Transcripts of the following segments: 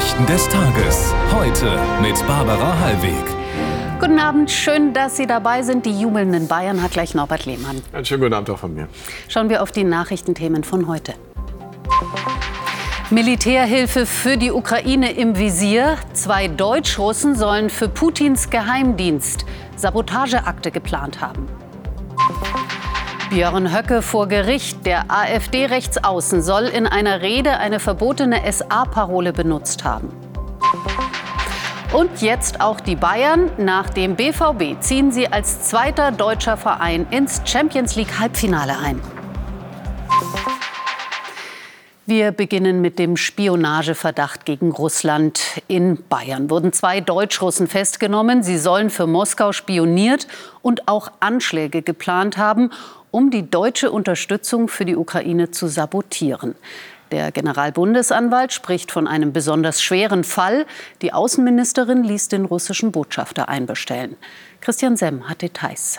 Nachrichten des Tages. Heute mit Barbara Hallweg. Guten Abend, schön, dass Sie dabei sind. Die jubelnden Bayern hat gleich Norbert Lehmann. Einen schönen guten Abend auch von mir. Schauen wir auf die Nachrichtenthemen von heute. Militärhilfe für die Ukraine im Visier. 2 Deutsch-Russen sollen für Putins Geheimdienst Sabotageakte geplant haben. Björn Höcke vor Gericht. Der AfD-Rechtsaußen soll in einer Rede eine verbotene SA-Parole benutzt haben. Und jetzt auch die Bayern. Nach dem BVB ziehen sie als zweiter deutscher Verein ins Champions-League-Halbfinale ein. Wir beginnen mit dem Spionageverdacht gegen Russland. In Bayern wurden 2 Deutsch-Russen festgenommen. Sie sollen für Moskau spioniert und auch Anschläge geplant haben, um die deutsche Unterstützung für die Ukraine zu sabotieren. Der Generalbundesanwalt spricht von einem besonders schweren Fall. Die Außenministerin ließ den russischen Botschafter einbestellen. Christian Semm hat Details.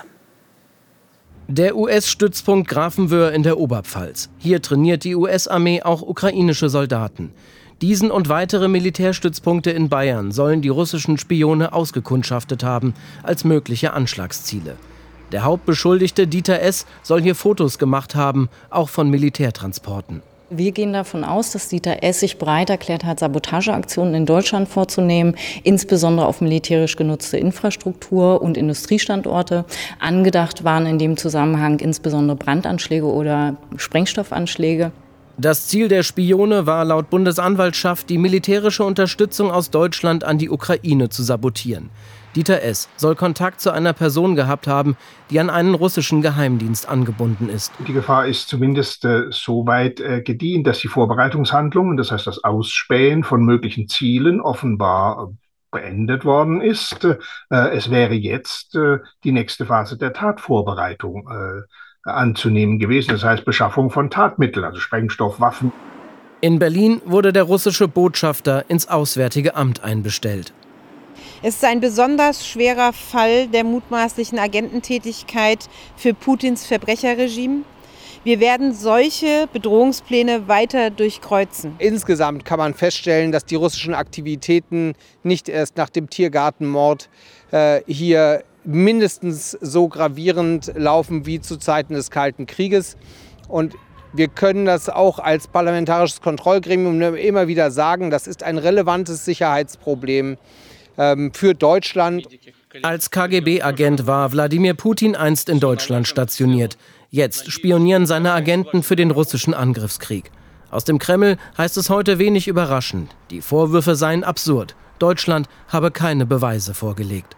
Der US-Stützpunkt Grafenwöhr in der Oberpfalz. Hier trainiert die US-Armee auch ukrainische Soldaten. Diesen und weitere Militärstützpunkte in Bayern sollen die russischen Spione ausgekundschaftet haben als mögliche Anschlagsziele. Der Hauptbeschuldigte Dieter S. soll hier Fotos gemacht haben, auch von Militärtransporten. Wir gehen davon aus, dass Dieter S. sich bereit erklärt hat, Sabotageaktionen in Deutschland vorzunehmen, insbesondere auf militärisch genutzte Infrastruktur und Industriestandorte. Angedacht waren in dem Zusammenhang insbesondere Brandanschläge oder Sprengstoffanschläge. Das Ziel der Spione war laut Bundesanwaltschaft, die militärische Unterstützung aus Deutschland an die Ukraine zu sabotieren. Dieter S. soll Kontakt zu einer Person gehabt haben, die an einen russischen Geheimdienst angebunden ist. Die Gefahr ist zumindest so weit gediehen, dass die Vorbereitungshandlungen, das heißt das Ausspähen von möglichen Zielen, offenbar beendet worden ist. Es wäre jetzt die nächste Phase der Tatvorbereitung anzunehmen gewesen, das heißt Beschaffung von Tatmitteln, also Sprengstoff, Waffen. In Berlin wurde der russische Botschafter ins Auswärtige Amt einbestellt. Es ist ein besonders schwerer Fall der mutmaßlichen Agententätigkeit für Putins Verbrecherregime. Wir werden solche Bedrohungspläne weiter durchkreuzen. Insgesamt kann man feststellen, dass die russischen Aktivitäten nicht erst nach dem Tiergartenmord hier mindestens so gravierend laufen wie zu Zeiten des Kalten Krieges. Und wir können das auch als parlamentarisches Kontrollgremium immer wieder sagen, das ist ein relevantes Sicherheitsproblem für Deutschland. Als KGB-Agent war Wladimir Putin einst in Deutschland stationiert. Jetzt spionieren seine Agenten für den russischen Angriffskrieg. Aus dem Kreml heißt es heute wenig überraschend. Die Vorwürfe seien absurd. Deutschland habe keine Beweise vorgelegt.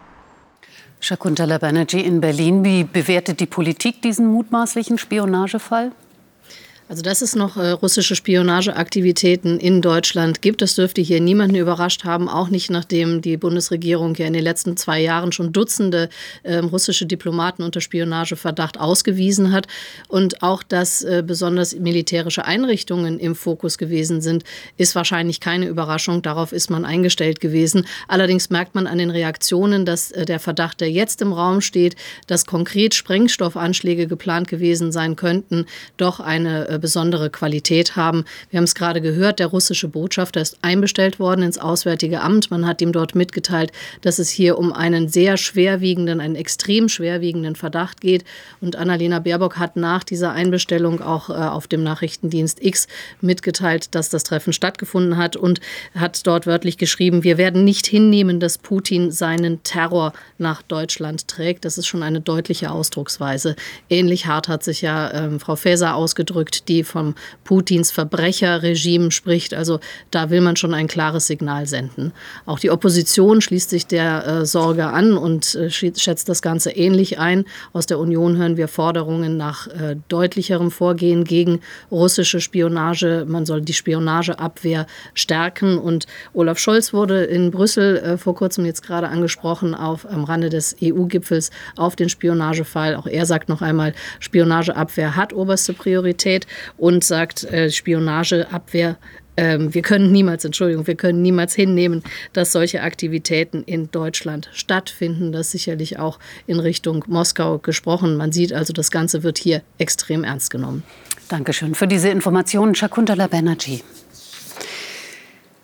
Shakuntala Banerjee in Berlin. Wie bewertet die Politik diesen mutmaßlichen Spionagefall? Also dass es noch russische Spionageaktivitäten in Deutschland gibt, das dürfte hier niemanden überrascht haben, auch nicht nachdem die Bundesregierung ja in den letzten 2 Jahren schon Dutzende russische Diplomaten unter Spionageverdacht ausgewiesen hat. Und auch, dass besonders militärische Einrichtungen im Fokus gewesen sind, ist wahrscheinlich keine Überraschung. Darauf ist man eingestellt gewesen. Allerdings merkt man an den Reaktionen, dass der Verdacht, der jetzt im Raum steht, dass konkret Sprengstoffanschläge geplant gewesen sein könnten, doch eine besondere Qualität haben. Wir haben es gerade gehört, der russische Botschafter ist einbestellt worden ins Auswärtige Amt. Man hat ihm dort mitgeteilt, dass es hier um einen sehr schwerwiegenden, einen extrem schwerwiegenden Verdacht geht. Und Annalena Baerbock hat nach dieser Einbestellung auch auf dem Nachrichtendienst X mitgeteilt, dass das Treffen stattgefunden hat und hat dort wörtlich geschrieben, wir werden nicht hinnehmen, dass Putin seinen Terror nach Deutschland trägt. Das ist schon eine deutliche Ausdrucksweise. Ähnlich hart hat sich ja Frau Faeser ausgedrückt, die vom Putins Verbrecherregime spricht. Also da will man schon ein klares Signal senden. Auch die Opposition schließt sich der Sorge an und schätzt das Ganze ähnlich ein. Aus der Union hören wir Forderungen nach deutlicherem Vorgehen gegen russische Spionage. Man soll die Spionageabwehr stärken. Und Olaf Scholz wurde in Brüssel vor kurzem jetzt gerade angesprochen am Rande des EU-Gipfels auf den Spionagefall. Auch er sagt noch einmal, Spionageabwehr hat oberste Priorität. Und sagt, Spionageabwehr, wir können niemals hinnehmen, dass solche Aktivitäten in Deutschland stattfinden. Das ist sicherlich auch in Richtung Moskau gesprochen. Man sieht also, das Ganze wird hier extrem ernst genommen. Dankeschön für diese Informationen, Shakuntala Banerjee.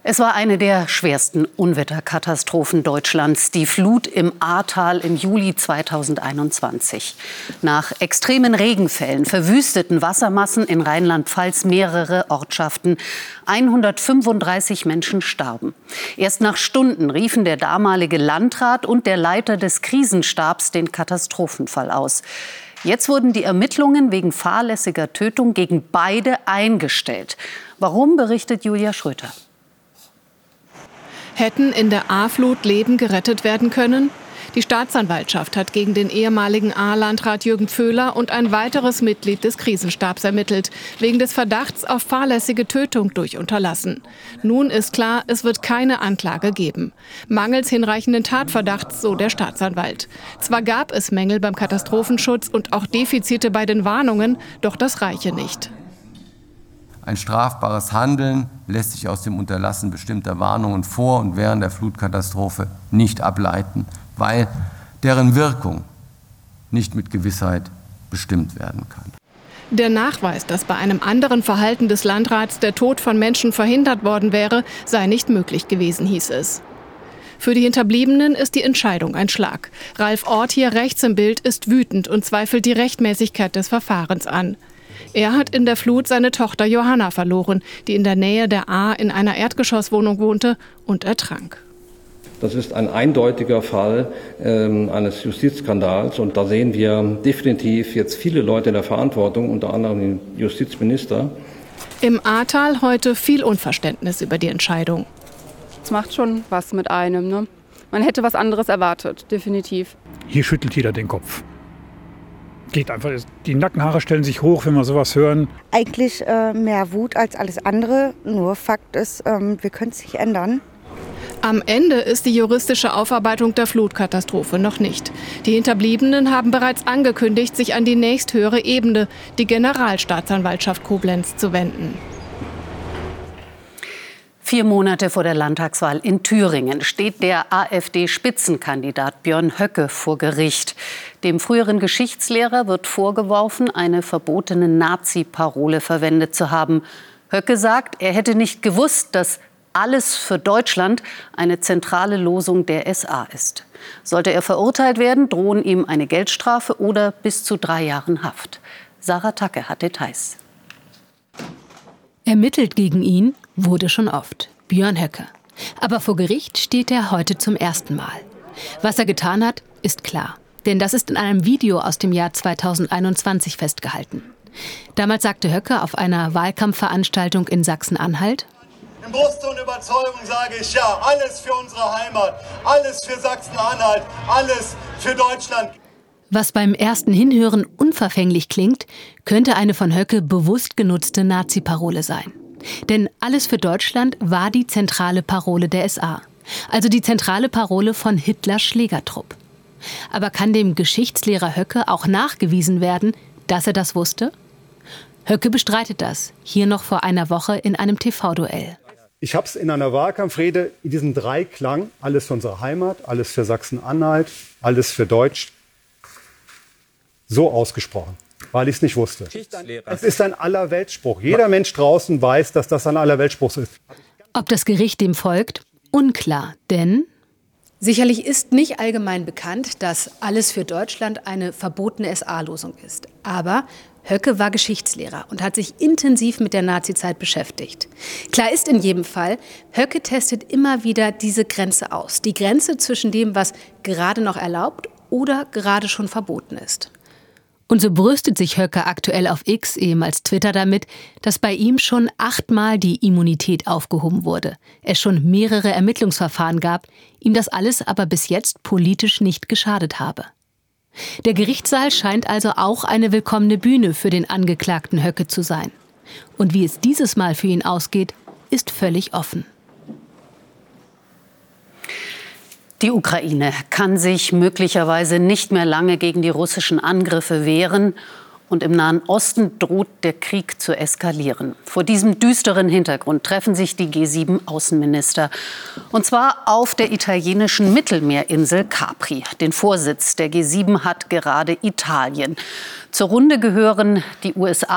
Es war eine der schwersten Unwetterkatastrophen Deutschlands, die Flut im Ahrtal im Juli 2021. Nach extremen Regenfällen verwüsteten Wassermassen in Rheinland-Pfalz mehrere Ortschaften. 135 Menschen starben. Erst nach Stunden riefen der damalige Landrat und der Leiter des Krisenstabs den Katastrophenfall aus. Jetzt wurden die Ermittlungen wegen fahrlässiger Tötung gegen beide eingestellt. Warum, berichtet Julia Schröter. Hätten in der Ahrflut Leben gerettet werden können? Die Staatsanwaltschaft hat gegen den ehemaligen Ahrlandrat Jürgen Pföhler und ein weiteres Mitglied des Krisenstabs ermittelt, wegen des Verdachts auf fahrlässige Tötung durch Unterlassen. Nun ist klar, es wird keine Anklage geben. Mangels hinreichenden Tatverdachts, so der Staatsanwalt. Zwar gab es Mängel beim Katastrophenschutz und auch Defizite bei den Warnungen, doch das reiche nicht. Ein strafbares Handeln lässt sich aus dem Unterlassen bestimmter Warnungen vor und während der Flutkatastrophe nicht ableiten, weil deren Wirkung nicht mit Gewissheit bestimmt werden kann. Der Nachweis, dass bei einem anderen Verhalten des Landrats der Tod von Menschen verhindert worden wäre, sei nicht möglich gewesen, hieß es. Für die Hinterbliebenen ist die Entscheidung ein Schlag. Ralf Orth, hier rechts im Bild, ist wütend und zweifelt die Rechtmäßigkeit des Verfahrens an. Er hat in der Flut seine Tochter Johanna verloren, die in der Nähe der Ahr in einer Erdgeschosswohnung wohnte und ertrank. Das ist ein eindeutiger Fall eines Justizskandals und da sehen wir definitiv jetzt viele Leute in der Verantwortung, unter anderem den Justizminister. Im Ahrtal heute viel Unverständnis über die Entscheidung. Es macht schon was mit einem, ne? Man hätte was anderes erwartet, definitiv. Hier schüttelt jeder den Kopf. Geht einfach, die Nackenhaare stellen sich hoch, wenn wir sowas hören. Eigentlich mehr Wut als alles andere. Nur Fakt ist, wir können es nicht ändern. Am Ende ist die juristische Aufarbeitung der Flutkatastrophe noch nicht. Die Hinterbliebenen haben bereits angekündigt, sich an die nächsthöhere Ebene, die Generalstaatsanwaltschaft Koblenz, zu wenden. 4 Monate vor der Landtagswahl in Thüringen steht der AfD-Spitzenkandidat Björn Höcke vor Gericht. Dem früheren Geschichtslehrer wird vorgeworfen, eine verbotene Nazi-Parole verwendet zu haben. Höcke sagt, er hätte nicht gewusst, dass alles für Deutschland eine zentrale Losung der SA ist. Sollte er verurteilt werden, drohen ihm eine Geldstrafe oder bis zu 3 Jahren Haft. Sarah Tacke hat Details. Ermittelt gegen ihn wurde schon oft. Björn Höcke. Aber vor Gericht steht er heute zum ersten Mal. Was er getan hat, ist klar. Denn das ist in einem Video aus dem Jahr 2021 festgehalten. Damals sagte Höcke auf einer Wahlkampfveranstaltung in Sachsen-Anhalt: In Brust und Überzeugung sage ich ja, alles für unsere Heimat, alles für Sachsen-Anhalt, alles für Deutschland. Was beim ersten Hinhören unverfänglich klingt, könnte eine von Höcke bewusst genutzte Nazi-Parole sein. Denn alles für Deutschland war die zentrale Parole der SA. Also die zentrale Parole von Hitlers Schlägertrupp. Aber kann dem Geschichtslehrer Höcke auch nachgewiesen werden, dass er das wusste? Höcke bestreitet das, hier noch vor einer Woche in einem TV-Duell. Ich habe es in einer Wahlkampfrede in diesem Dreiklang, alles für unsere Heimat, alles für Sachsen-Anhalt, alles für Deutsch, so ausgesprochen, weil ich es nicht wusste. Es ist ein Allerweltsspruch. Jeder Mensch draußen weiß, dass das ein Allerweltsspruch ist. Ob das Gericht dem folgt? Unklar, denn sicherlich ist nicht allgemein bekannt, dass alles für Deutschland eine verbotene SA-Losung ist. Aber Höcke war Geschichtslehrer und hat sich intensiv mit der Nazizeit beschäftigt. Klar ist in jedem Fall, Höcke testet immer wieder diese Grenze aus. Die Grenze zwischen dem, was gerade noch erlaubt oder gerade schon verboten ist. Und so brüstet sich Höcke aktuell auf X, ehemals Twitter, damit, dass bei ihm schon 8-mal die Immunität aufgehoben wurde. Es schon mehrere Ermittlungsverfahren gab, ihm das alles aber bis jetzt politisch nicht geschadet habe. Der Gerichtssaal scheint also auch eine willkommene Bühne für den Angeklagten Höcke zu sein. Und wie es dieses Mal für ihn ausgeht, ist völlig offen. Die Ukraine kann sich möglicherweise nicht mehr lange gegen die russischen Angriffe wehren. Und im Nahen Osten droht der Krieg zu eskalieren. Vor diesem düsteren Hintergrund treffen sich die G7-Außenminister. Und zwar auf der italienischen Mittelmeerinsel Capri. Den Vorsitz der G7 hat gerade Italien. Zur Runde gehören die USA,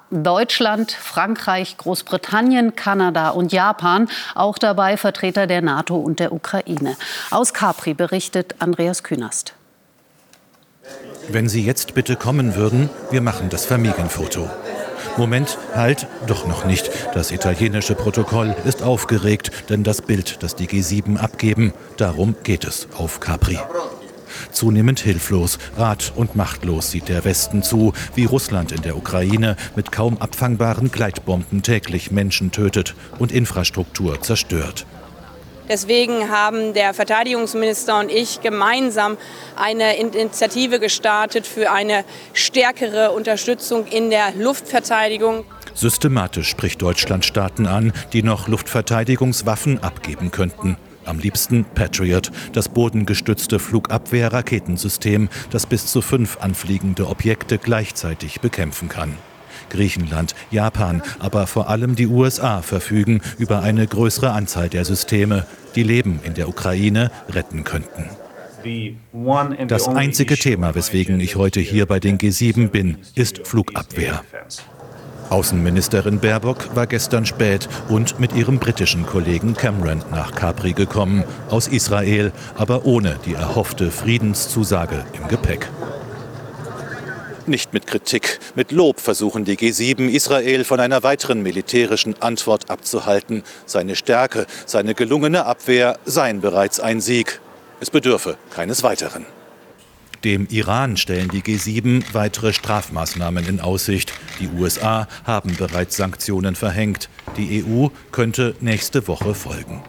Deutschland, Frankreich, Großbritannien, Kanada und Japan. Auch dabei Vertreter der NATO und der Ukraine. Aus Capri berichtet Andreas Künast. Wenn Sie jetzt bitte kommen würden, wir machen das Familienfoto. Moment, halt, doch noch nicht. Das italienische Protokoll ist aufgeregt, denn das Bild, das die G7 abgeben, darum geht es auf Capri. Zunehmend hilflos, rat- und machtlos sieht der Westen zu, wie Russland in der Ukraine mit kaum abfangbaren Gleitbomben täglich Menschen tötet und Infrastruktur zerstört. Deswegen haben der Verteidigungsminister und ich gemeinsam eine Initiative gestartet für eine stärkere Unterstützung in der Luftverteidigung. Systematisch spricht Deutschland Staaten an, die noch Luftverteidigungswaffen abgeben könnten. Am liebsten Patriot, das bodengestützte Flugabwehr-Raketensystem, das bis zu 5 anfliegende Objekte gleichzeitig bekämpfen kann. Griechenland, Japan, aber vor allem die USA verfügen über eine größere Anzahl der Systeme, die Leben in der Ukraine retten könnten. Das einzige Thema, weswegen ich heute hier bei den G7 bin, ist Flugabwehr. Außenministerin Baerbock war gestern spät und mit ihrem britischen Kollegen Cameron nach Capri gekommen, aus Israel, aber ohne die erhoffte Friedenszusage im Gepäck. Nicht mit Kritik, mit Lob versuchen die G7, Israel von einer weiteren militärischen Antwort abzuhalten. Seine Stärke, seine gelungene Abwehr seien bereits ein Sieg. Es bedürfe keines Weiteren. Dem Iran stellen die G7 weitere Strafmaßnahmen in Aussicht. Die USA haben bereits Sanktionen verhängt. Die EU könnte nächste Woche folgen.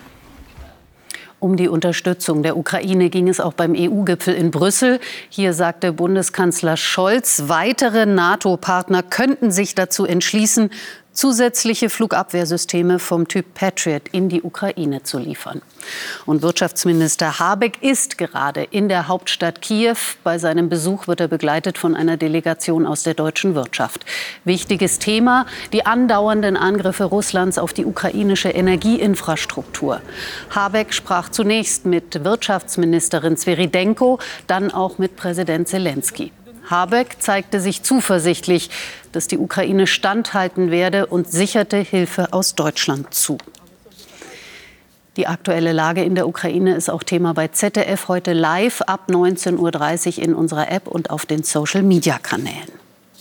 Um die Unterstützung der Ukraine ging es auch beim EU-Gipfel in Brüssel. Hier sagte Bundeskanzler Scholz, weitere NATO-Partner könnten sich dazu entschließen, zusätzliche Flugabwehrsysteme vom Typ Patriot in die Ukraine zu liefern. Und Wirtschaftsminister Habeck ist gerade in der Hauptstadt Kiew. Bei seinem Besuch wird er begleitet von einer Delegation aus der deutschen Wirtschaft. Wichtiges Thema, die andauernden Angriffe Russlands auf die ukrainische Energieinfrastruktur. Habeck sprach zunächst mit Wirtschaftsministerin Sviridenko, dann auch mit Präsident Zelensky. Habeck zeigte sich zuversichtlich, dass die Ukraine standhalten werde und sicherte Hilfe aus Deutschland zu. Die aktuelle Lage in der Ukraine ist auch Thema bei ZDF heute live ab 19:30 Uhr in unserer App und auf den Social-Media-Kanälen.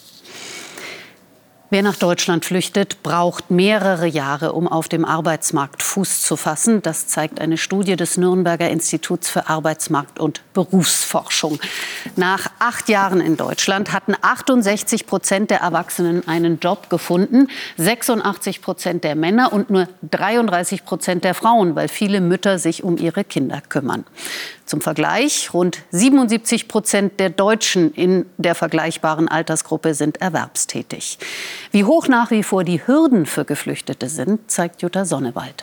Wer nach Deutschland flüchtet, braucht mehrere Jahre, um auf dem Arbeitsmarkt Fuß zu fassen. Das zeigt eine Studie des Nürnberger Instituts für Arbeitsmarkt- und Berufsforschung. Nach 8 Jahren in Deutschland hatten 68% der Erwachsenen einen Job gefunden, 86% der Männer und nur 33% der Frauen, weil viele Mütter sich um ihre Kinder kümmern. Zum Vergleich, rund 77% der Deutschen in der vergleichbaren Altersgruppe sind erwerbstätig. Wie hoch nach wie vor die Hürden für Geflüchtete sind, zeigt Jutta Sonnewald.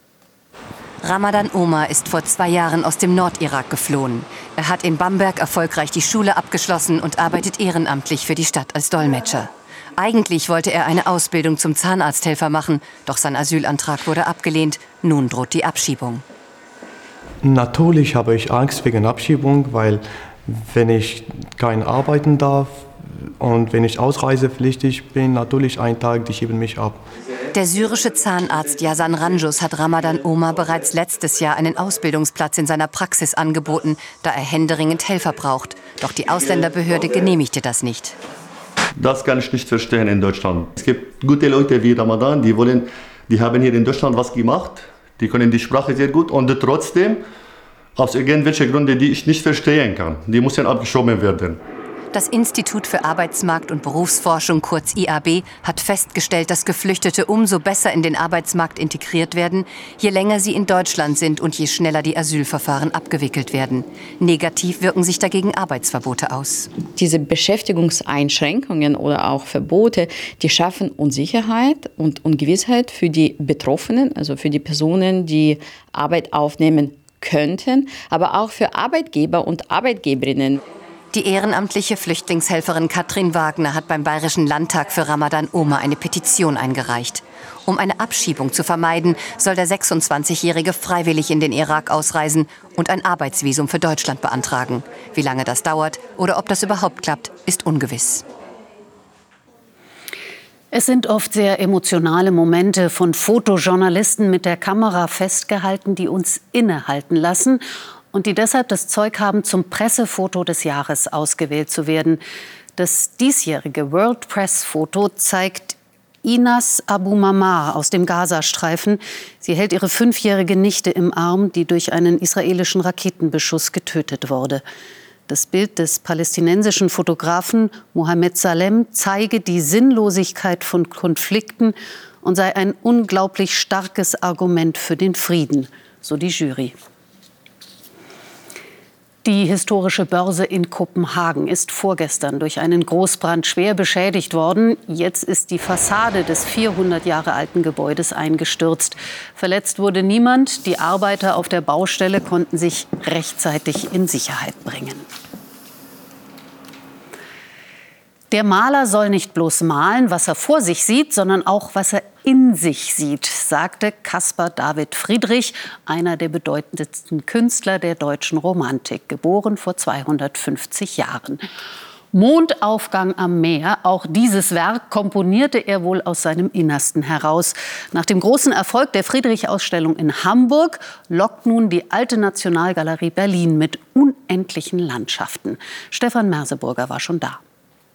Ramadan Omar ist vor 2 Jahren aus dem Nordirak geflohen. Er hat in Bamberg erfolgreich die Schule abgeschlossen und arbeitet ehrenamtlich für die Stadt als Dolmetscher. Eigentlich wollte er eine Ausbildung zum Zahnarzthelfer machen, doch sein Asylantrag wurde abgelehnt. Nun droht die Abschiebung. Natürlich habe ich Angst wegen Abschiebung, weil wenn ich kein arbeiten darf und wenn ich ausreisepflichtig bin, natürlich einen Tag, die schieben mich ab. Der syrische Zahnarzt Yasan Ranjus hat Ramadan Omar bereits letztes Jahr einen Ausbildungsplatz in seiner Praxis angeboten, da er händeringend Helfer braucht. Doch die Ausländerbehörde genehmigte das nicht. Das kann ich nicht verstehen in Deutschland. Es gibt gute Leute wie Ramadan, die haben hier in Deutschland was gemacht. Die können die Sprache sehr gut und trotzdem, aus irgendwelchen Gründen, die ich nicht verstehen kann, die müssen abgeschoben werden. Das Institut für Arbeitsmarkt- und Berufsforschung, kurz IAB, hat festgestellt, dass Geflüchtete umso besser in den Arbeitsmarkt integriert werden, je länger sie in Deutschland sind und je schneller die Asylverfahren abgewickelt werden. Negativ wirken sich dagegen Arbeitsverbote aus. Diese Beschäftigungseinschränkungen oder auch Verbote, die schaffen Unsicherheit und Ungewissheit für die Betroffenen, also für die Personen, die Arbeit aufnehmen könnten, aber auch für Arbeitgeber und Arbeitgeberinnen. Die ehrenamtliche Flüchtlingshelferin Katrin Wagner hat beim Bayerischen Landtag für Ramadan Omar eine Petition eingereicht. Um eine Abschiebung zu vermeiden, soll der 26-Jährige freiwillig in den Irak ausreisen und ein Arbeitsvisum für Deutschland beantragen. Wie lange das dauert oder ob das überhaupt klappt, ist ungewiss. Es sind oft sehr emotionale Momente von Fotojournalisten mit der Kamera festgehalten, die uns innehalten lassen und die deshalb das Zeug haben, zum Pressefoto des Jahres ausgewählt zu werden. Das diesjährige World Press Foto zeigt Inas Abu Mamar aus dem Gazastreifen. Sie hält ihre 5-jährige Nichte im Arm, die durch einen israelischen Raketenbeschuss getötet wurde. Das Bild des palästinensischen Fotografen Mohammed Salem zeige die Sinnlosigkeit von Konflikten und sei ein unglaublich starkes Argument für den Frieden, so die Jury. Die historische Börse in Kopenhagen ist vorgestern durch einen Großbrand schwer beschädigt worden. Jetzt ist die Fassade des 400 Jahre alten Gebäudes eingestürzt. Verletzt wurde niemand. Die Arbeiter auf der Baustelle konnten sich rechtzeitig in Sicherheit bringen. Der Maler soll nicht bloß malen, was er vor sich sieht, sondern auch, was er in sich sieht, sagte Caspar David Friedrich, einer der bedeutendsten Künstler der deutschen Romantik, geboren vor 250 Jahren. Mondaufgang am Meer, auch dieses Werk komponierte er wohl aus seinem Innersten heraus. Nach dem großen Erfolg der Friedrich-Ausstellung in Hamburg lockt nun die Alte Nationalgalerie Berlin mit unendlichen Landschaften. Stefan Merseburger war schon da.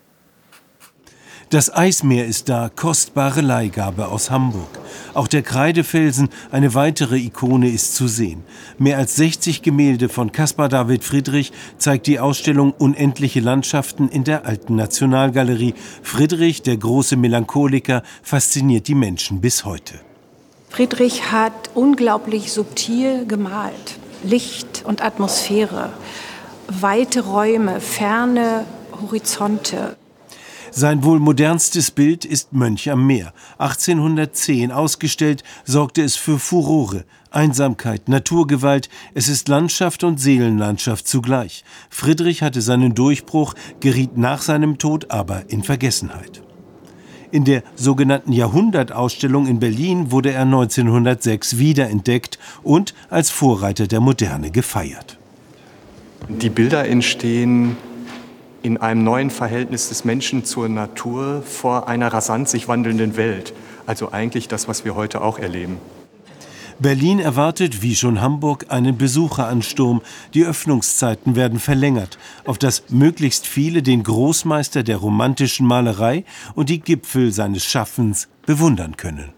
Das Eismeer ist da, kostbare Leihgabe aus Hamburg. Auch der Kreidefelsen, eine weitere Ikone, ist zu sehen. Mehr als 60 Gemälde von Caspar David Friedrich zeigt die Ausstellung Unendliche Landschaften in der Alten Nationalgalerie. Friedrich, der große Melancholiker, fasziniert die Menschen bis heute. Friedrich hat unglaublich subtil gemalt. Licht und Atmosphäre, weite Räume, ferne Horizonte. Sein wohl modernstes Bild ist Mönch am Meer. 1810 ausgestellt, sorgte es für Furore. Einsamkeit, Naturgewalt, es ist Landschaft und Seelenlandschaft zugleich. Friedrich hatte seinen Durchbruch, geriet nach seinem Tod aber in Vergessenheit. In der sogenannten Jahrhundertausstellung in Berlin wurde er 1906 wiederentdeckt und als Vorreiter der Moderne gefeiert. Die Bilder entstehen in einem neuen Verhältnis des Menschen zur Natur vor einer rasant sich wandelnden Welt. Also eigentlich das, was wir heute auch erleben. Berlin erwartet, wie schon Hamburg, einen Besucheransturm. Die Öffnungszeiten werden verlängert, auf dass möglichst viele den Großmeister der romantischen Malerei und die Gipfel seines Schaffens bewundern können.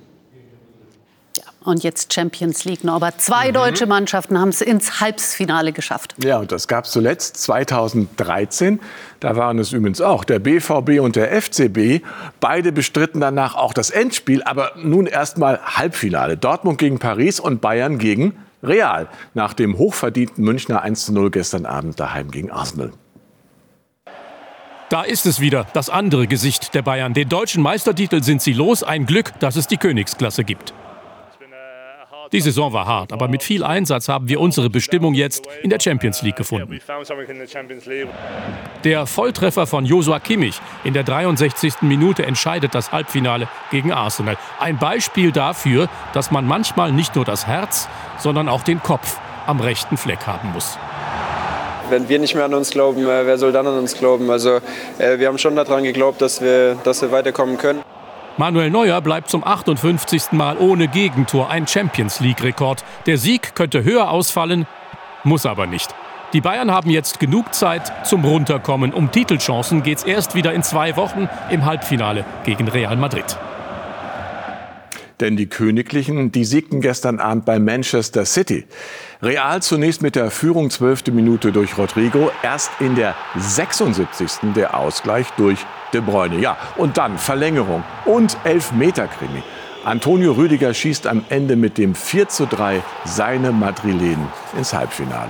Und jetzt Champions League, Norbert. 2 deutsche Mannschaften haben es ins Halbfinale geschafft. Ja, und das gab es zuletzt 2013. Da waren es übrigens auch der BVB und der FCB. Beide bestritten danach auch das Endspiel. Aber nun erst mal Halbfinale. Dortmund gegen Paris und Bayern gegen Real. Nach dem hochverdienten Münchner 1:0 gestern Abend daheim gegen Arsenal. Da ist es wieder, das andere Gesicht der Bayern. Den deutschen Meistertitel sind sie los. Ein Glück, dass es die Königsklasse gibt. Die Saison war hart, aber mit viel Einsatz haben wir unsere Bestimmung jetzt in der Champions League gefunden. Der Volltreffer von Joshua Kimmich in der 63. Minute entscheidet das Halbfinale gegen Arsenal. Ein Beispiel dafür, dass man manchmal nicht nur das Herz, sondern auch den Kopf am rechten Fleck haben muss. Wenn wir nicht mehr an uns glauben, wer soll dann an uns glauben? Also wir haben schon daran geglaubt, dass wir weiterkommen können. Manuel Neuer bleibt zum 58. Mal ohne Gegentor, ein Champions-League-Rekord. Der Sieg könnte höher ausfallen, muss aber nicht. Die Bayern haben jetzt genug Zeit zum Runterkommen. Um Titelchancen geht's erst wieder in 2 Wochen im Halbfinale gegen Real Madrid. Denn die Königlichen, die siegten gestern Abend bei Manchester City. Real zunächst mit der Führung 12. Minute durch Rodrigo, erst in der 76. der Ausgleich durch De Bruyne. Ja, und dann Verlängerung und Elfmeter-Krimi. Antonio Rüdiger schießt am Ende mit dem 4:3 seine Madrilenen ins Halbfinale.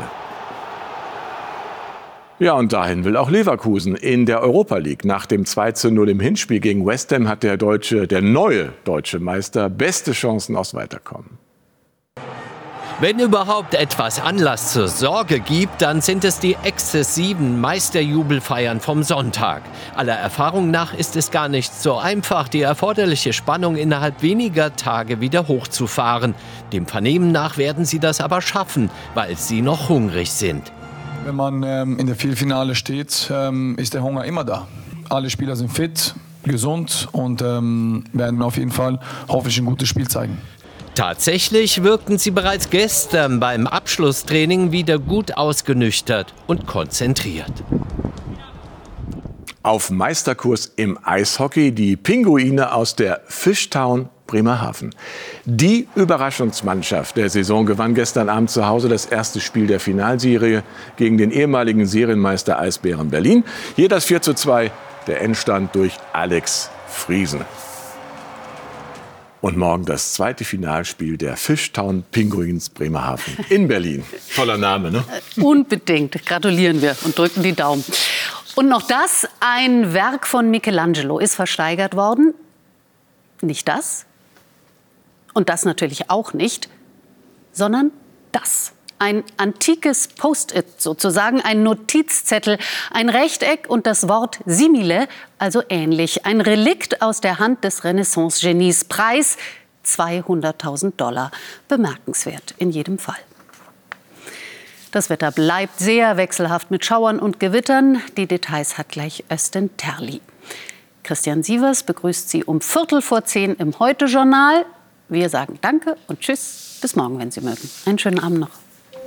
Ja, und dahin will auch Leverkusen in der Europa League. Nach dem 2:0 im Hinspiel gegen West Ham hat der neue deutsche Meister beste Chancen aufs Weiterkommen. Wenn überhaupt etwas Anlass zur Sorge gibt, dann sind es die exzessiven Meisterjubelfeiern vom Sonntag. Aller Erfahrung nach ist es gar nicht so einfach, die erforderliche Spannung innerhalb weniger Tage wieder hochzufahren. Dem Vernehmen nach werden sie das aber schaffen, weil sie noch hungrig sind. Wenn man in der Viertelfinale steht, ist der Hunger immer da. Alle Spieler sind fit, gesund und werden auf jeden Fall hoffentlich ein gutes Spiel zeigen. Tatsächlich wirkten sie bereits gestern beim Abschlusstraining wieder gut ausgenüchtert und konzentriert. Auf Meisterkurs im Eishockey die Pinguine aus der Fishtown Bremerhaven. Die Überraschungsmannschaft der Saison gewann gestern Abend zu Hause das erste Spiel der Finalserie gegen den ehemaligen Serienmeister Eisbären Berlin. Hier das 4:2, der Endstand durch Alex Friesen. Und morgen das zweite Finalspiel der Fishtown Pinguins Bremerhaven in Berlin. Toller Name, ne? Unbedingt. Gratulieren wir und drücken die Daumen. Und noch das, ein Werk von Michelangelo ist versteigert worden. Nicht das. Und das natürlich auch nicht, sondern das. Ein antikes Post-it sozusagen, ein Notizzettel, ein Rechteck und das Wort simile, also ähnlich. Ein Relikt aus der Hand des Renaissance-Genies. Preis $200.000. Bemerkenswert in jedem Fall. Das Wetter bleibt sehr wechselhaft mit Schauern und Gewittern. Die Details hat gleich Östen Terli. Christian Sievers begrüßt Sie um 10:15 im Heute-Journal. Wir sagen Danke und Tschüss. Bis morgen, wenn Sie mögen. Einen schönen Abend noch.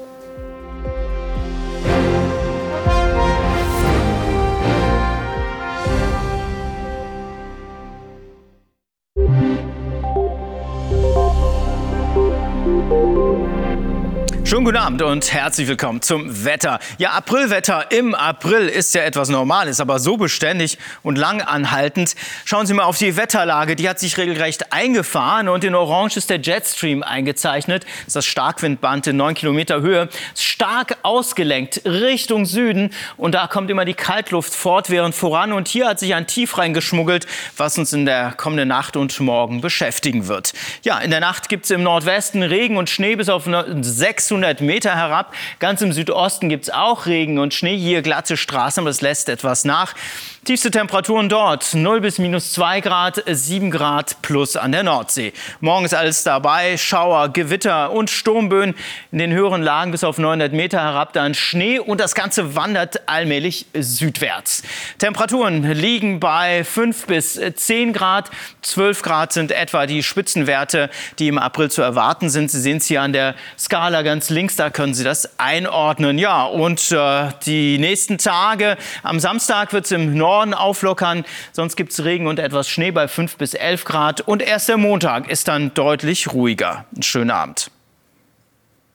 Schönen guten Abend und herzlich willkommen zum Wetter. Ja, Aprilwetter im April ist ja etwas Normales, aber so beständig und lang anhaltend. Schauen Sie mal auf die Wetterlage, die hat sich regelrecht eingefahren und in Orange ist der Jetstream eingezeichnet. Das ist das Starkwindband in 9 Kilometer Höhe, stark ausgelenkt Richtung Süden und da kommt immer die Kaltluft fortwährend voran und hier hat sich ein Tief reingeschmuggelt, was uns in der kommenden Nacht und morgen beschäftigen wird. Ja, in der Nacht gibt es im Nordwesten Regen und Schnee bis auf 600 Meter herab. Ganz im Südosten gibt es auch Regen und Schnee. Hier glatte Straßen, aber es lässt etwas nach. Tiefste Temperaturen dort 0 bis -2 Grad, 7 Grad plus an der Nordsee. Morgen ist alles dabei, Schauer, Gewitter und Sturmböen. In den höheren Lagen bis auf 900 Meter herab dann Schnee und das Ganze wandert allmählich südwärts. Temperaturen liegen bei 5 bis 10 Grad. 12 Grad sind etwa die Spitzenwerte, die im April zu erwarten sind. Sie sehen es hier an der Skala ganz links, da können Sie das einordnen. Ja, und die nächsten Tage, am Samstag wird es im Norden auflockern, sonst gibt es Regen und etwas Schnee bei 5 bis 11 Grad. Und erst der Montag ist dann deutlich ruhiger. Einen schönen Abend.